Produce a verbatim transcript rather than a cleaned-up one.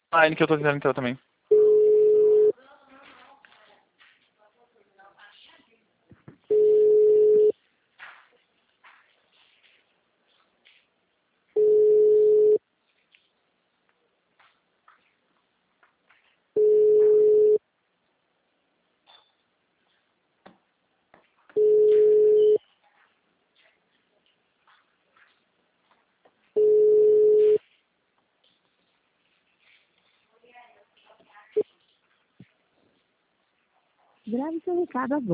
online que eu tô tentando entrar também. Grave seu recado agora.